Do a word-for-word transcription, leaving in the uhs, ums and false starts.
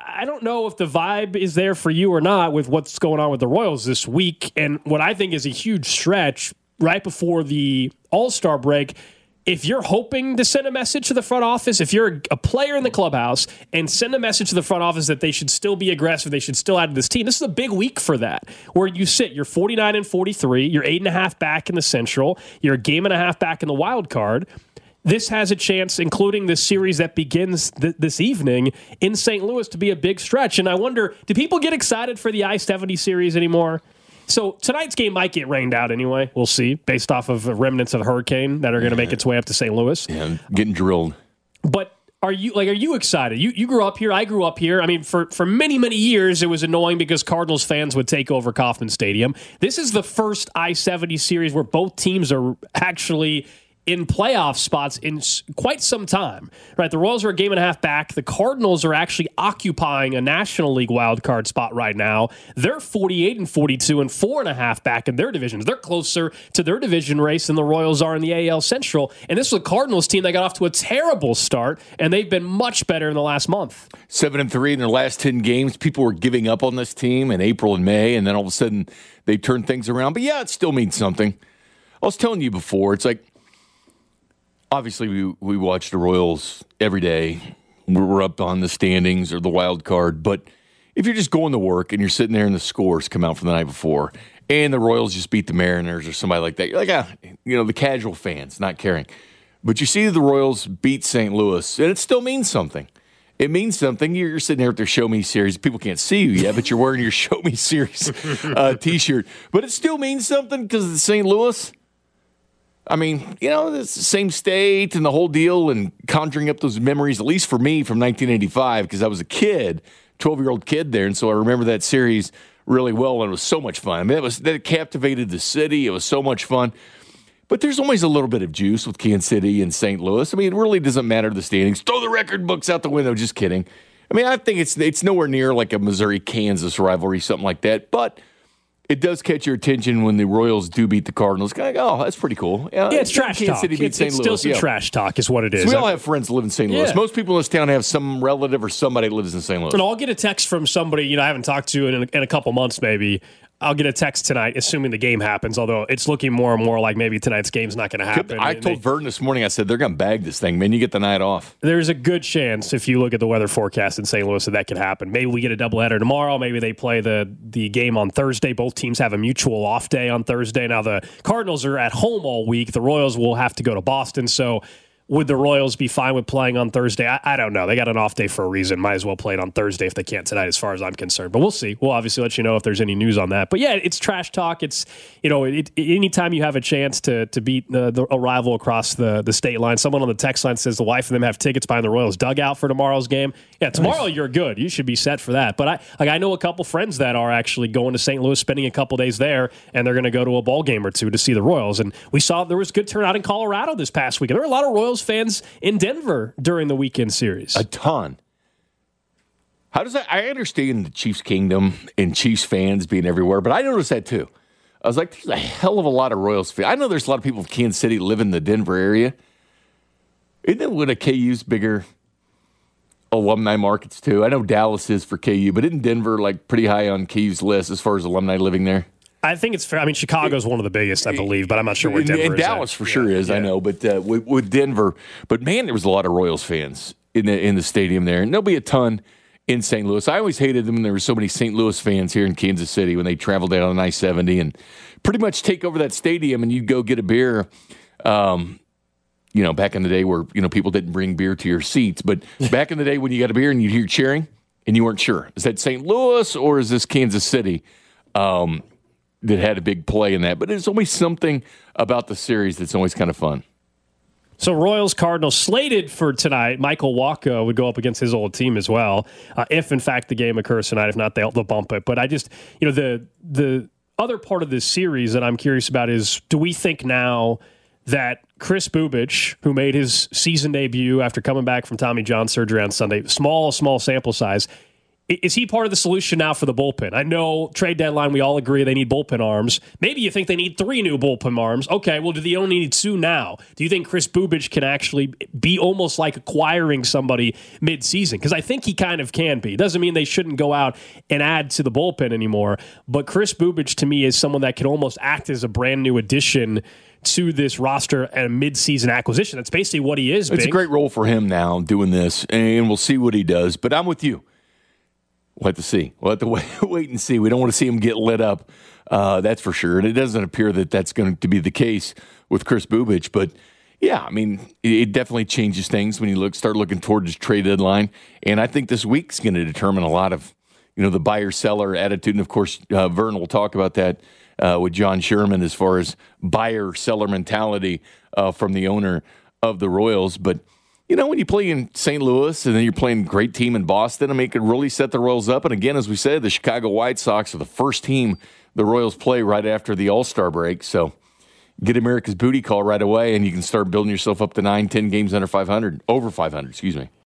I don't know if the vibe is there for you or not with what's going on with the Royals this week. And what I think is a huge stretch right before the All-Star break, if you're hoping to send a message to the front office, if you're a player in the clubhouse and send a message to the front office that they should still be aggressive, they should still add to this team, this is a big week for that. Where you sit, you're forty-nine and forty-three, you're eight and a half back in the Central, you're a game and a half back in the wild card. This has a chance, including this series that begins th- this evening in Saint Louis, to be a big stretch. And I wonder, do people get excited for the I seventy series anymore? So tonight's game might get rained out anyway. We'll see, based off of remnants of hurricane that are going to make its way up to Saint Louis. Yeah, getting drilled. But are you like? Are you excited? You you grew up here. I grew up here. I mean, for, for many, many years, it was annoying because Cardinals fans would take over Kauffman Stadium. This is the first I seventy series where both teams are actually in playoff spots in quite some time, right? The Royals are a game and a half back. The Cardinals are actually occupying a National League wild card spot right now. They're forty-eight and forty-two and four and a half back in their divisions. They're closer to their division race than the Royals are in the A L Central. And this was a Cardinals team that got off to a terrible start, and they've been much better in the last month. Seven and three in their last ten games. People were giving up on this team in April and May, and then all of a sudden they turned things around. But yeah, it still means something. I was telling you before, it's like, obviously, we, we watch the Royals every day. We're up on the standings or the wild card. But if you're just going to work and you're sitting there and the scores come out from the night before and the Royals just beat the Mariners or somebody like that, you're like, ah, you know, the casual fans not caring. But you see the Royals beat Saint Louis, and it still means something. It means something. You're, you're sitting there with their Show Me series. People can't see you yet, but you're wearing your Show Me series uh, T-shirt. But it still means something because of the Saint Louis. I mean, you know, it's the same state and the whole deal and conjuring up those memories, at least for me, from nineteen eighty-five, because I was a kid, twelve-year-old kid there, and so I remember that series really well, and it was so much fun. I mean, it was that captivated the city. It was so much fun. But there's always a little bit of juice with Kansas City and Saint Louis. I mean, it really doesn't matter the standings. Throw the record books out the window. Just kidding. I mean, I think it's it's nowhere near like a Missouri-Kansas rivalry, something like that, but it does catch your attention when the Royals do beat the Cardinals. Kind of, oh, that's pretty cool. Yeah, yeah it's trash Kansas talk. City beat it's Saint it's Louis. still some yeah. trash talk is what it is. So we all have friends that live in Saint Louis. Yeah. Most people in this town have some relative or somebody that lives in Saint Louis. And I'll get a text from somebody, you know, I haven't talked to in a, in a couple months maybe. I'll get a text tonight, assuming the game happens, although it's looking more and more like maybe tonight's game's not going to happen. I told they, Verdon this morning, I said, they're going to bag this thing. Man, you get the night off. There's a good chance, if you look at the weather forecast in Saint Louis, that that could happen. Maybe we get a doubleheader tomorrow. Maybe they play the, the game on Thursday. Both teams have a mutual off day on Thursday. Now, the Cardinals are at home all week. The Royals will have to go to Boston, so would the Royals be fine with playing on Thursday? I, I don't know. They got an off day for a reason. Might as well play it on Thursday if they can't tonight, as far as I'm concerned. But we'll see. We'll obviously let you know if there's any news on that. But yeah, it's trash talk. It's, you know, it, it, anytime you have a chance to to beat the, the, a rival across the, the state line, someone on the text line says the wife and them have tickets behind the Royals dugout for tomorrow's game. Yeah, tomorrow nice. You're good. You should be set for that. But I like I know a couple friends that are actually going to Saint Louis, spending a couple days there, and they're going to go to a ball game or two to see the Royals. And we saw there was good turnout in Colorado this past weekend. There were a lot of Royals fans in Denver during the weekend series. A ton. How does that? I understand the Chiefs Kingdom and Chiefs fans being everywhere, but I noticed that too. I was like, there's a hell of a lot of Royals fans. I know there's a lot of people from Kansas City live in the Denver area. Isn't it one of K U's bigger alumni markets too? I know Dallas is for K U, but isn't Denver like pretty high on K U's list as far as alumni living there? I think it's fair. I mean, Chicago's one of the biggest, I believe, but I'm not sure where and, Denver and is. Dallas at. for yeah, sure is, yeah. I know, but uh, with, with Denver. But man, there was a lot of Royals fans in the in the stadium there, and there'll be a ton in Saint Louis. I always hated them when there were so many Saint Louis fans here in Kansas City when they traveled down on I seventy and pretty much take over that stadium, and you'd go get a beer. Um, you know, back in the day where you know people didn't bring beer to your seats, but back in the day when you got a beer and you'd hear cheering and you weren't sure, is that Saint Louis or is this Kansas City? Um, that had a big play in that. But there's always something about the series that's always kind of fun. So Royals Cardinals slated for tonight. Michael Wacha would go up against his old team as well, uh, if in fact the game occurs tonight. If not, they'll, they'll bump it. But I just, you know, the the other part of this series that I'm curious about is, do we think now that Kris Bubic, who made his season debut after coming back from Tommy John surgery on Sunday, small, small sample size, Is he part of the solution now for the bullpen? I know trade deadline, we all agree they need bullpen arms. Maybe you think they need three new bullpen arms. Okay, well, do they only need two now? Do you think Chris Bubic can actually be almost like acquiring somebody mid-season? Because I think he kind of can be. It doesn't mean they shouldn't go out and add to the bullpen anymore. But Chris Bubic, to me, is someone that can almost act as a brand new addition to this roster and a mid-season acquisition. That's basically what he is. It's Big. a great role for him now doing this, and we'll see what he does. But I'm with you. We'll have to see. We'll have to wait, wait and see. We don't want to see him get lit up, uh, that's for sure. And it doesn't appear that that's going to be the case with Chris Bubic. But, yeah, I mean, it definitely changes things when you look start looking toward his trade deadline. And I think this week's going to determine a lot of, you know, the buyer-seller attitude. And, of course, uh, Vern will talk about that uh, with John Sherman as far as buyer-seller mentality uh, from the owner of the Royals. But, you know, when you play in Saint Louis and then you're playing a great team in Boston, I mean, it could really set the Royals up. And again, as we said, the Chicago White Sox are the first team the Royals play right after the All-Star break. So get America's booty call right away, and you can start building yourself up to nine, ten games under five hundred, over five hundred, excuse me.